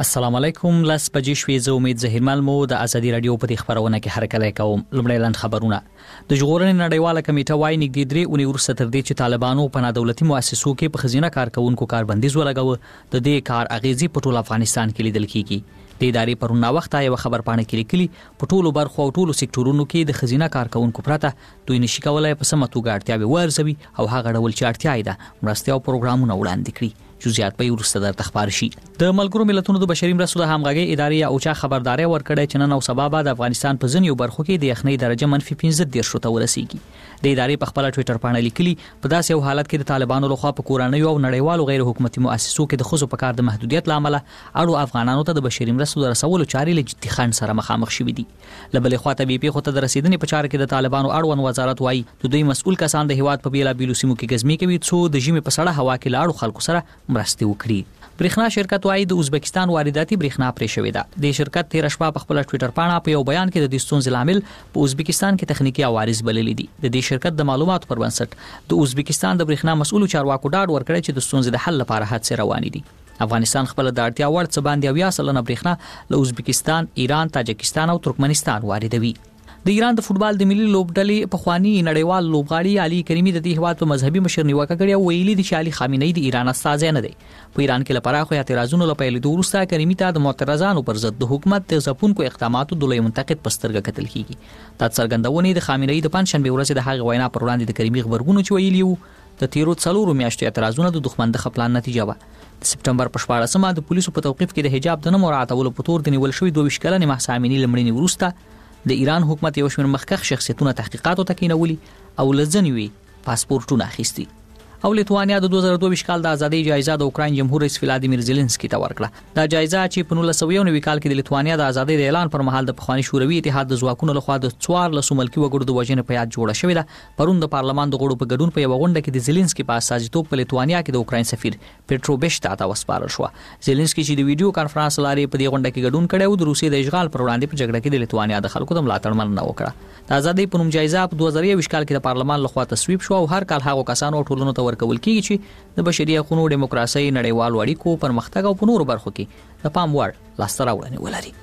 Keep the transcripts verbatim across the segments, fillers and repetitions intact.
السلام علیکم. لاس بجې شوې. زه امید زهیرمل مو د ازادي رادیو په خبرونه کې هرکلی کوم. لومړی لاند خبرونه. د ژغورنې نړیواله کمیټه وايي نږدې درې اونۍ وروسته تر دې چې طالبانو په نادولتي مؤسسو کې په خزینه کارکونکو کاربندیز ولګاوه، د دې کار اغیزې په ټول افغانستان کې لیدل کیږي. د ادارې پرون وخت یو خبر پاڼه کې لیکلي په ټولو برخو او ټولو سکتورونو کې د خزینه کارکونکو پرته دوی نشي کولای په سمه توګه اړتیاوې ورزوي او هغه ډول چې اړتیا یې ده مرستې او پروګرامونه وړاندې کړي. جزئیات به ورسته درته خبر شي. د ملګرو ملتونو د بشري مرستو د همغږي ادارې او چا خبرداري ورکړې چې نن او سبا به د افغانستان په ځینو برخو کې د یخنۍ درجه منفي پنځه دېرش ته ورسیږي. د ادارې په خپل ټوئیټر باندې لیکلي په داسې یو حالت کې د طالبانو لخوا په کورنۍ او نړیوالو غیر حکومتي مؤسسو کې د خصوصي په کار د محدودیت لامل اړو افغانانو ته د بشري مرستو د رسولو چارې له جدي خنډ سره مخامخ شوې دي. لبلې خواته بي پی خو ته د رسیدنې په چارې کې د طالبانو اړوند وزارت وايي د دوی مسؤل کسان د هیواد په بیلا بیلو سیمو کې ګزمي کوي څو د ژمي په سړه هوا کې لاړو خلکو سره مرستې وکړي. برېښنا شرکت وايي د ازبکستان وارداتي برېښنا پرې شوې ده. د شرکت تیر شپه په خپل ټوئیټر باندې په یو بیان کې د دې ستونزې لامل په ازبکستان کې تخنیکی عوارض بللي دي. د دې شرکت د معلوماتو پر بنسټ د ازبکستان د برېښنا مسؤل چارواکو ډاډ ورکړی چې د ستونزې د حل لپاره هڅې روانې دي. افغانستان خپل د اړتیا وړ څه باندې اویا سلنه برېښنا له ازبکستان، ایران، تاجکستان او ترکمنستان واردوي. د ایران د فوتبال د ملي لوبډلې په خواني نړیوال لوبغاړي علي کریمي د دې هیواد په مذهبي مشر نیوکه کړې او ویلي دي چې علي خامنه‌ای د ایران استازی نه دی. په ایران کې لپاره خو اعتراضونو لپاره د وروسته کریمي ته د معترضانو پر ضد د حکومت د ځپونکو اقداماتو د لوی منتقد پسترګه کتل کیږي. د څرګندونې د خامنه‌ای د پنځشنبه ورځ د هغه وینا پر وړاندې د کریمي خبرګونو چې ویلي وو د تیرو څلورو میاشتو اعتراضونو د دښمن د خپلان نتیجه و. د سپټمبر په شپاړسمه د پولیسو په توقيف کې د حجاب د نه مراعاتولو په تور د نیول شوی دوه ویشت کلنې محسامینی لمړنی ورسته د ایران حکومت یو شمېر مخکښ شخصیتونه تحقیقاتو ته کینولي او لزنوي پاسپورتونه اخیستي. او لیتوانیا د دوه زره دوه ویشت کال د ازادۍ جایزه د اوکراین جمهور رئیس ولادیمیر زيلنسکي ته ورکړه. دا جایزه چې په نولس سوه نوي کال کې د لیتوانیا د ازادۍ د اعلان پر مهال د پخوانی شوروي اتحاد د ځواکونو لخوا د څوارلسو ملکي وګړو د وژنې په یاد جوړه شوې ده. پرون د پارلمان د غړو په ګډون په یو غونډه کې د زيلنسکي په استازیتوب په لیتوانیا کې د اوکراین سفیر پیټرو بشتا ته وسپارل شو. زيلنسکي چې د ویډیو کانفرنس لارې په دې غونډه کې ګډون کړی او د روسیې د اشغال پر وړاندې په جګړه کې د لیتوانیا د خلکو د ملاتړ مننه وکړه. د ازادۍ په نوم جایزه په دوه زره یو کال کې د پارلمان لخوا تصویب شو او هر کال هغه کسانو ټولنو ته ورکول کیږي چې د بشري حقوقو، دیموکراسي، نړیوالو اړیکو، پرمختګ او په نورو برخو کې د پام وړ لاسته راوړنې ولري.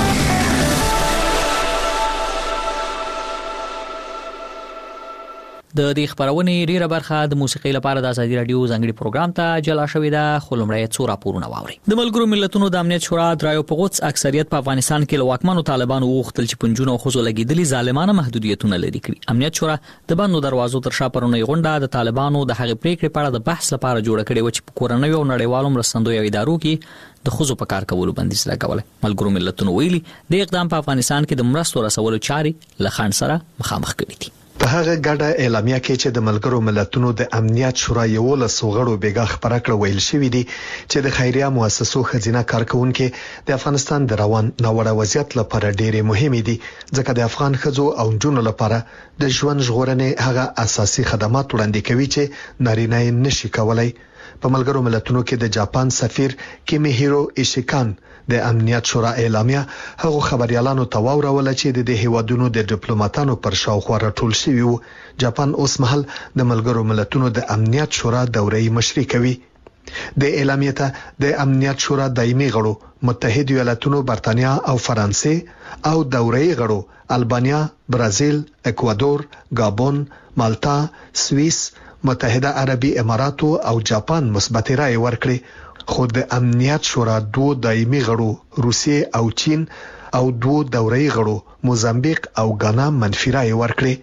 د دې خبرونې ډیره برخه د موسیقۍ لپاره د ازادي رادیو ځانګړي پروګرام ته جلا شوې ده. خو لومړی څو راپورونه واوري. د ملګرو ملتونو د امنیت شورا درایو په غوڅ اکثریت په افغانستان کې لواکمنو طالبانو وغوښتل چې پنځونه خو لګیدلي ظالمانه محدودیتونه لري کړي. امنیت شورا د بندو دروازو تر شا پرونی غونډه د طالبانو د هغې پریکړې په اړه د بحث لپاره جوړه کړې و چې په کورنۍ او نړیوالو مرستندویو ادارو کې د خزو په کار کولو بندیز لګول. ملګرو ملتونو ویلي د اقدام په افغانستان کې د مرستو رسولو چارې له خنډ سره مخامخ کړي دي. په هغه ګډه اعلامیه کې چې د ملګرو ملتونو د امنیت شورا یو لسو غړو بیګا خبره کړې ویل شوې دي چې د خیریه مؤسسو خزینه کارکونکو د افغانستان د روان ناوړه وضعیت لپاره ډېرې مهمه دي ځکه د افغان خزو او جنونو لپاره د ژوند ژغورنې هغه اساسي خدمات وړاندې کوي چې نارینه یې نشي کولای. په ملګرو ملتونو کې د جاپان سفیر کیمیهیرو ایشیکان د امنیت شورا اعلامیه هغه خبريالانو ته واورول چې د دې هیوادونو د ډیپلوماټانو پر شاوخوا راټول شوی وو. جاپان اوس مهال د ملګرو ملتونو د امنیت شورا دورې مشري کوي. د اعلامیه ته د امنیت شورا دایمي غړو متحده ایالاتونو، برتانیا او فرانسې او دورې غړو البانیا، برازیل، اکوادور، گابون، مالټا، سوئیس، متحده عربي اماراتو او جاپان مثبت رائے ورکړي. خو د امنیت شورا دوه دایمي غړو روسیې او چین او دوه دورې غړو موزمبیق او غانا منفي رائے ورکړي.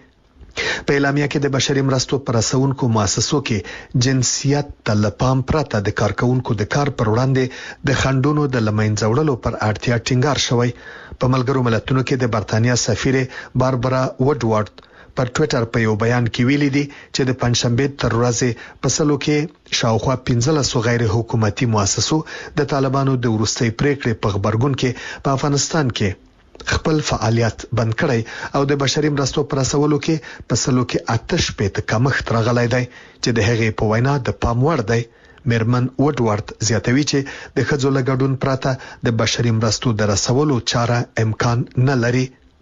په اعلامیه کې د بشري مرستو پر رسونکو مؤسسو کې جنسیت تلپام پرته د کارکونکو د کار پر وړاندې د خندونو د لمنځه وړلو پر اړتیا ټینګار شوی. په ملګرو ملتونو کې د برتانیا سفیر باربرا وډوارد پر ټوئیټر په یو بیان کې ویلي دي چې د پنځشنبه تر ورځې په سلو کې شاوخوا پنځلس غیر حکومتي مؤسسو د طالبانو د ورستۍ پریکړې په خبرګون کې په افغانستان کې خپل فعالیت بند کړی او د بشري مرستو پر رسولو کې په سلو کې آتش پېت کمښت راغلی دی چې د هغې په وینا د پام وړ دی. میرمن وډوارد زیاتوي چې د ښځو له ګډون پرته د بشري مرستو د رسولو چاره امکان نه لري.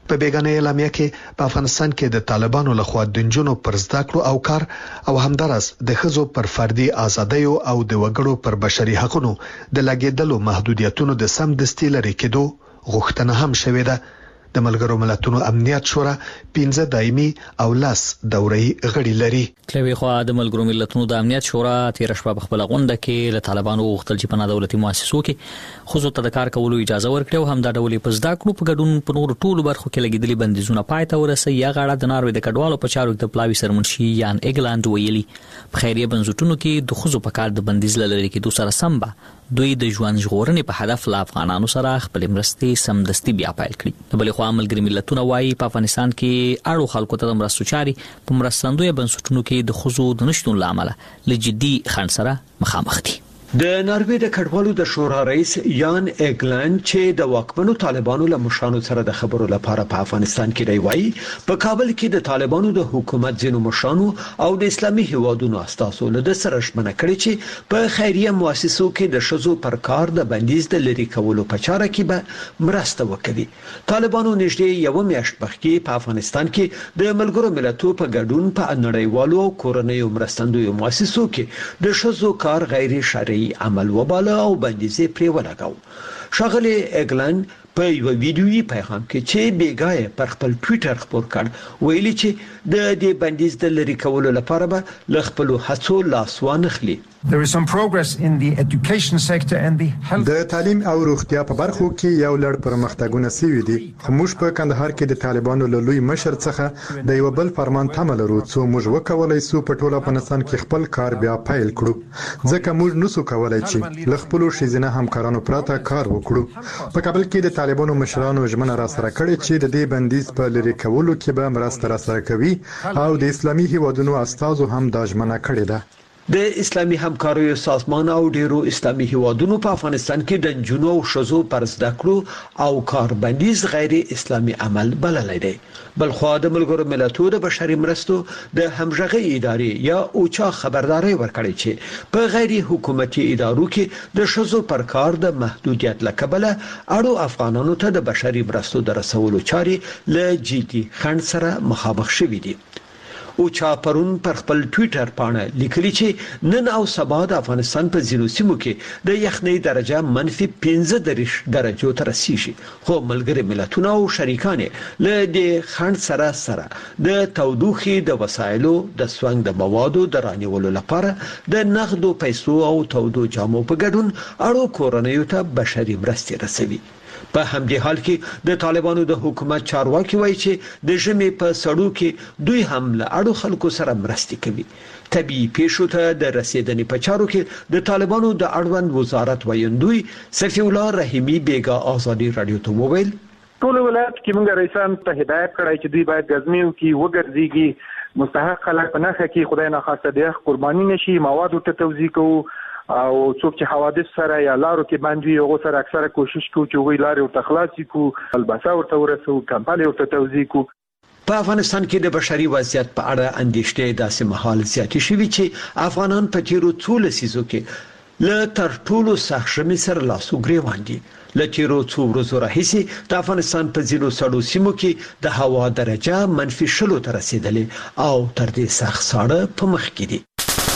په بیگانه اعلامیه کې په افغانستان کې د طالبانو لخوا د نجونو پر زده کړو او کار او همدارس د ښځو پر فردي ازادۍ او د وګړو پر بشري حقوقو د لګیدلو محدودیتونو د سم دستي لري کېدو غوښتنه هم شوې ده. د ملګرو ملتونو امنیت شورا پنځه دایمي او لاس دوري غړي لري. کلوي خو د ملګرو ملتونو د امنیت شورا تیر شپه په خپل غونډه کې له طالبانو غوښتل چې په نادولتي مؤسسو کې خصوصا د کار کولو اجازه ورکړي او هم د ډولې په زده کړو په ګډون په نور ټولو برخو کې لګیدلي بندیزونه پای ته ورسي. یا غاړه د ناروې د کډوالو په چارو کې د پلاوی سرمنشي یان اګلاند ویلي په خیریه بنسټونو کې د خصوصا په کار د بندیز لري کې دوه سره سم به دوی د ژوند ژغورنې په هدف لا افغانانو سره خپل مرستې سمدستي بیا پیل کړي. بلې خو ملګري ملتونه وايي په افغانستان کې اړو خلکو ته د مرستو چاري په مرستندوی بنسټونو کې د خصوصو د نشټون لامل له جدي خنډ سره مخامخ دي. د ناروې د کډوالو د شورا رئیس یان اګلاند چې د واکمنو طالبانو له مشرانو سره د خبرو لپاره په افغانستان کې دی وایي په کابل کې د طالبانو د حکومت ځینو مشرانو او د اسلامي هیوادونو استازو له سره شمنه کړي چې په خیریه مؤسسو کې د شذو پر کار د بندیز د لری کولو په چاره کې به مرسته وکړي. طالبانو نږدې یو میاشت مخکې په افغانستان کې د ملګرو ملتونو په ګډون په نړیوالو او کورنیو مرستندویو مؤسسو کې د شذو کار غیر شرعي عمل وباله او بندیزې پرې ولګاو. شاغلی اګلاند په یو ویډیویي پیغام کې چې بیګای پر خپل ټوئیټر خبر کړ ویلي چې د دې بندیز د لری کولو لپاره به ل خپل هڅو لاس وانخلي. There is some progress in the education sector and the health. د تعلیم او روغتیا په برخو کې یو لړ پرمختګونه سوي دي. موږ په کندهار کې د طالبانو له لوی مشر څخه د یو بل فرمان تمه لرو چې موږ وکولای سو په ټوله افغانستان کې خپل کار بیا پیل کړو. ځکه موږ نسو کولای چې ل خپل شیزنه همکارانو پراته کار وکړو. په کابل کې د طالبانو مشرانو ژمنه را سره کړې چې د دې بندیز په لری کولو کې به مرسته را سره کوي او د اسلامي هیوادونو استازو هم دا ژمنه کړې ده. د اسلامي همکاریو سازمان او ډیرو اسلامي هیوادونو په افغانستان کې د جنونو او شذو پر زده کړو او کار بندیز غیر اسلامي عمل بللی دی. بلخو د ملګرو ملتونو د بشري مرستو د همغږي ادارې یا اوچا خبرداري ورکړي چې په غیر حکومتي ادارو کې د شذو پر کار د محدودیت لکبله اړو افغانانو ته د بشري مرستو د رسولو چاري له جدي خنډ سره مخامخ شوي دي. او چا پرون پر خپل ټوئیټر باندې لیکلي چې نن او سبا د افغانستان په ځینو سیمو کې د یخنۍ درجه منفي پنځه دېرش درجو ته رسیږي. خو ملګري ملتونه او شریکان له دې خنډ سره سره د تودوخي د وسایلو د سونګ د موادو د رانیولو لپاره د نغدو پیسو او تودو جامو په ګډون اړو کورنیو ته بشري مرستې رسوي. په همدې حال کې د طالبانو د حکومت چارواکي وایي چې د ژمي په سړو کې دوی هم له اړو خلکو سره مرستې کوي. طبي پیښو ته د رسیدنې په چارو کې د طالبانو د اړوند وزارت ویاندوی صفی الله رحیمی بیګا آزادی رادیو ته وویل ټول ولایت کې موږ رئیسان ته هدایت کړی چې دوی باید غزمیو کې وګرځيږي مستحق خلک په نخښه کې خدای نه خاصه د قرباني نشي مواد ته توزیع کوو او څوک چې حوادث سره یا لارو کې باندې یو سره اکثره کوشش کوي چې وی لارې او تخلاصي کو الباسه ورته ورسو کمپالي ورته توزیع کو. په افغانستان کې د بشري وضعیت په اړه اندېښنې داسې مهال زیاتې شوې چې افغانان په تیرو څو لسیزو کې له تر ټولو سخت ژمي سره لاسو ګریوان دي. له تیرو څو ورځو راهیسې د افغانستان په ځینو سړو سیمو کې د هوا درجه منفي شلو ته رسیدلې او تر دې سخت ساړه په مخ کې دي.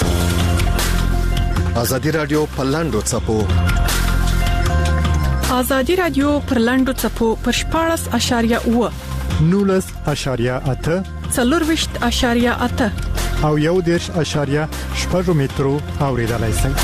ازادي رادیو په لاندو چپو ازادي رادیو پر لاندو چپو پر شپاړس اشاریه اوه نولس اشاریه اته څلورويشت اشاریه اته او یو دیرش اشاریه شپږ مترو اوریدلای شئ.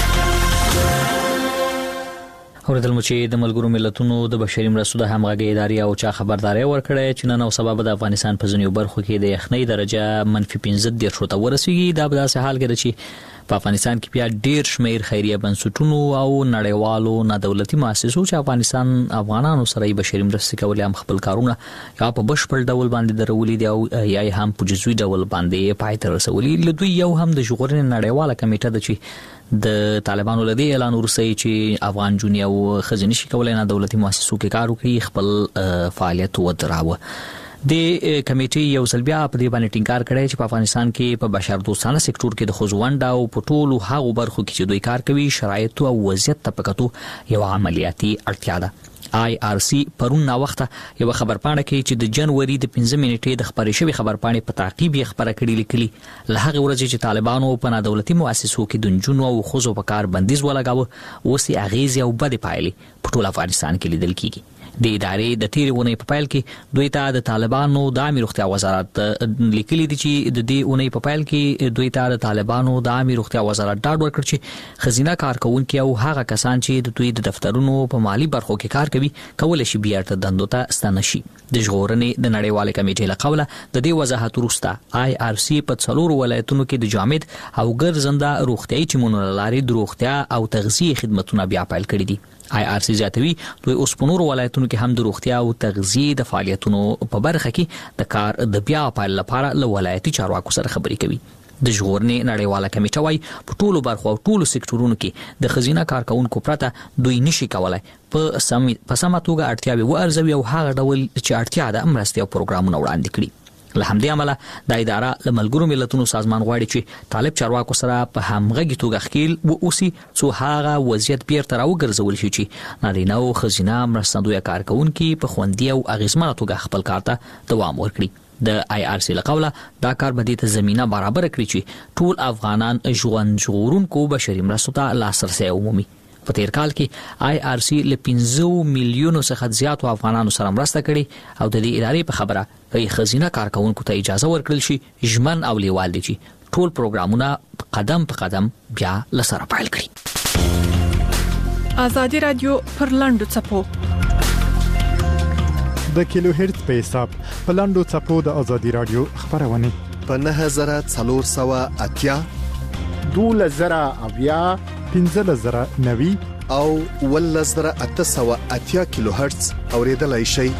اوریدل مو چې د ملګرو ملتونو د بشري مرستو د همغږي ادارې او چا خبرداري ورکړه چې نن او سبب د افغانستان په ځینو برخو کې د یخنۍ درجه منفي پنځه دېرش ته ورسیږي. دا په داسې حال کې ده چې په افغانستان کې بیا ډیر شمیر خیریه بنسټونو او نړیوالو نادولتي مؤسسو چې افغانستان افغانانو سره بشري مرستې کولې هم خپل کارونه یا په بشپړ ډول باندې درولې دي او یا هم په جزوي ډول باندې پای ته رسولې. لدوی یو هم د ژغورنې نړیواله کمیټه ده چې د طالبانو لدی اعلان ورسوي چې افغان جونی او خزینه شي کولای نه دولتي مؤسسو کې کار وکړي خپل فعالیت ودراوه. د کمیټې یو ځل بیا په دې باندې ټینګار کړی چې په افغانستان کې په بشر دوستانه سکتور کې د خوځونډ او په ټولو هغو برخو کې چې دوی کار کوي شرایط او وضعیت ته پکتو یو عملیاتي اړتیا ده. آی آر سی پرون نا وخته یو خبرپاڼه کې چې د جنوري د پنځه نیټې د خبرې شوی خبرپاڼې په تعقیب یې خبره کړې لیکلي له هغه ورځې چې طالبانو په نادولتي مؤسسو کې د نجونو او ښځو په کار بندیز ولګاوه اوس یې اغیزې او بدې پایلې په ټول افغانستان کې لیدل کیږي. د ادارې د تیرې اونۍ په پیل کې دوی ته د طالبانو د عامه روغتیا وزارت لیکلي دي چې د دې اونۍ په پیل کې دوی ته د طالبانو د عامه روغتیا وزارت ډاډ ورکړ چې خزینه کارکونکي او هغه کسان چې د دوی د دفترونو په مالی برخو کې کار کوي کولای شي بیرته دندو ته ستنه شي. د ژغورنې د نړیوالې کمیټې له قوله د دې وضاحت وروسته آی آر سی په څلورو ولایتونو کې د جامد او ګرځنده روغتیايي ټیمونو له لارې د روغتیا او تغذیه خدماتونه بیا پیل کړي دي. آی آر سی زیاتوي دوی اوس په نورو ولایتونو کې هم د روغتیا او تغذیه د فعالیتونو په برخه کې د کار د بیا پیل لپاره له ولایتي چارواکو سره خبرې کوي. د ژغورنې نړیواله کمیټه وايي په ټولو برخو او ټولو سکتورونو کې د خزینه کارکونکو پرته دوی نشي کولای په سم په سمه توګه اړتیاوې وارزوي او هغه ډول چې اړتیا ده مرستې او پروګرامونه وړاندې کړي. له همدې امله د اداره له ملګرو ملتونو سازمان غواړي چې طالب چارواکو سره په همغږي توګه ښکیل واوسي څو هغه وضعیت بیرته راوګرځول شي چې نارینه او ښځینه مرستندویه کارکونکي په خوندي او اغیزمنه توګه خپل کار ته دوام ورکړي. د آی آر سی له قوله دا کار به دې ته زمینه برابر کړي چې ټول افغانان ژوند ژغورونکو بشري مرستو ته لاسرسی ومومي. په تیر کال کې آی آر سی له پنځه میلیونو څخه زیاتو افغانانو سره مرسته کړې او د دې ادارې په خبره یې خزینه کارکونکو ته اجازه ورکړل شي ژمن او لیوال دي چې ټول پروګرامونه قدم په قدم بیا لسره پیل کړي. ازادي رادیو پر لاندو چپو د کیلو هرتز په حساب په لاندو چپو د ازادي رادیو خبرونه په نه زره څلور سوه اتیا دوله زره اویا پنځه زره نوي او ول زره اته سوه اتیا کیلو هرتز اوریدلای شي.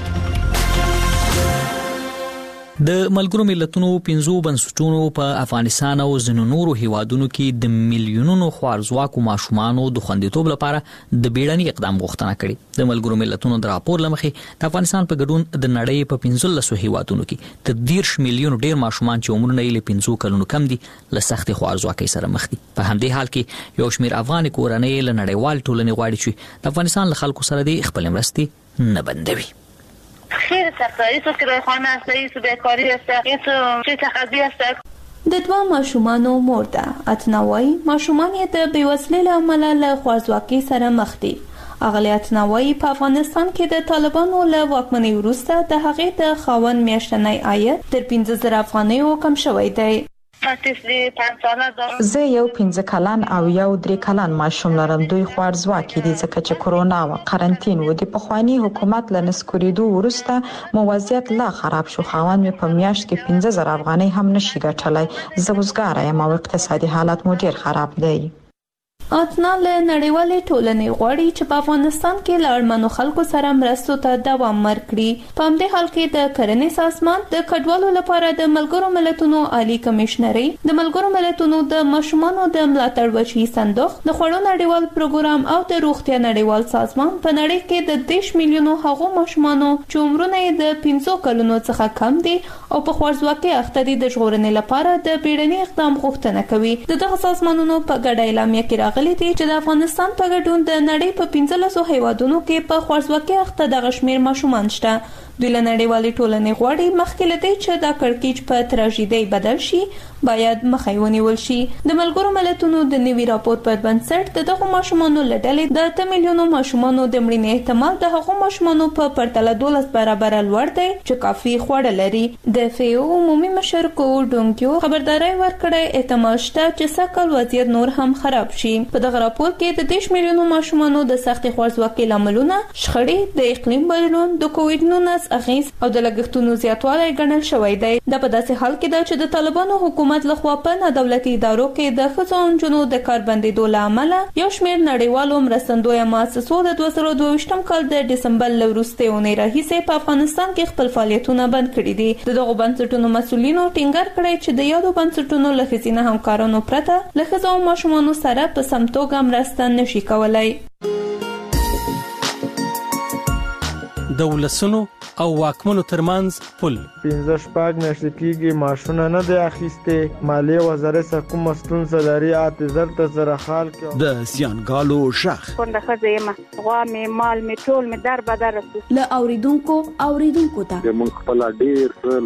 د ملګرو ملتونو پنځو بنسټونو په افغانستان او ځینو نورو هیوادونو کې د میلیونونو خوارزواکو ماشومانو د خوندیتوب لپاره د بیړني اقدام غوښتنه کړې. د ملګرو ملتونو د راپور لمخې د افغانستان په ګډون د نړۍ په پنځلسو هیوادونو کې تر دیرش میلیون ډیر ماشومان چې عمرونه یې له پنځو کلونو کم دي له سخت خوارزواکۍ سره مخ دي. په همدې حال کې یو شمېر افغان کورنۍ له نړیوال ټولنې غواړي چې د افغانستان له خلکو سره د خپل مرستې نه بندوي. خیلی سخته، ایسو کرایه‌خانه است، ایسو بیکاری است، ایسو چه تقاضی است. د دوه ماشومانو مور ده. اتناوي ماشومان یې د بیوزلۍ له امله له خوارزواکۍ سره مخ دي. اغلی اتناوي په افغانستان کې د طالبانو له واکمنۍ وروسته د هغې د خاوند میاشتنی عاید تر پنځه زره افغانیو کم شوی دی. زه یو پنځه کلن او یو درې کلن ماشوم لرم. دوی خوارزواکي دي ځکه چې کرونا او قرنطین و د پخوانی حکومت له نسکوریدو وروسته موازیت لا خراب شو. خاوند مې په میاشت کې پنځه زره افغانۍ هم نشي ګټلای. زه وزګاره یم او اقتصادي حالت مو ډیر خراب دی. اتنا له نړیوالې ټولنې غواړي چې په افغانستان کې له اړمنو خلکو سره مرستو ته دوام ورکړي. په همدې حال کې د کرنې سازمان د کډوالو لپاره د ملګرو ملتونو عالی کمشنري، د ملګرو ملتونو د ماشومانو د ملاتړ وچی صندوق، د خوړو نړیوال پروګرام او د روغتیا نړیوال سازمان په نړۍ کې د دیش میلیونو هغو ماشومانو چې عمرونه یې د پنځو کلونو څخه کم دي او په خوارزواکۍ اخته دي د ژغورنې لپاره د بیړني اقدام غوښتنه کوي. د دغه سازمانونو په ګډه اعلامیه کې راغلي دي چې د افغانستان په ګډون د نړۍ په پنځلسو هیوادونو کې په خوارزواکۍ اخته د غشمیر ماشومان شته. دوی له نړیوالې ټولنې غواړي مخکې له دې چې دا کړکېچ په تراژیدۍ بدل شي باید مخه ونیول شي. د ملګرو ملتونو د نوي راپور پر بنسټ د دغو ماشومانو له ډلې د اته میلیونو ماشومانو د مړینې احتمال د هغو ماشومانو په پرتله دولس برابره لوړ دی چې کافي خواړه لري. د فیو عمومي مشر کو ډونګیو خبرداري ورکړې احتمال شته چې سږکال وضعیت نور هم خراب شي. په دغه راپور کې د دیش میلیونو ماشومانو د سختې خوارزواکۍ لاملونه، شخړې، د اقلیم بدلون، د کووډ نولس اغیز او د لګښتونو زیاتوالی ګڼل شوی دی. دا په داسې حال کې ده چې د طالبانو حکومت لخوا په نادولتي ادارو کې د ښځو او نجونو د کار بندېدو له امله یو شمېر نړیوالو مرستندویه مؤسسو د دوه زره دوه ویشتم کال د ډسمبر له وروستۍ اونۍ راهیسې په افغانستان کې خپل فعالیتونه بند کړي دي. د دغو بنسټونو مسؤلینو ټینګار کړی چې د یادو بنسټونو له ښځینه همکارانو پرته له ښځو او ماشومانو سره په سم توګه مرسته نشي کولای. د ولسونو او واکمنو ترمنځ پل. پنځه شپږ میاشتې کېږي معاشونه نه دی اخیستې. مالیې وزارت څخه کومه ستونزه لري اته زر ته سره حال کړو. د زیانګالو شخ کونډه ښځه یم، غوا مې مال مې ټول مې در بدر رسو له اوریدونکو اوریدونکو ته موږ خپل ډیر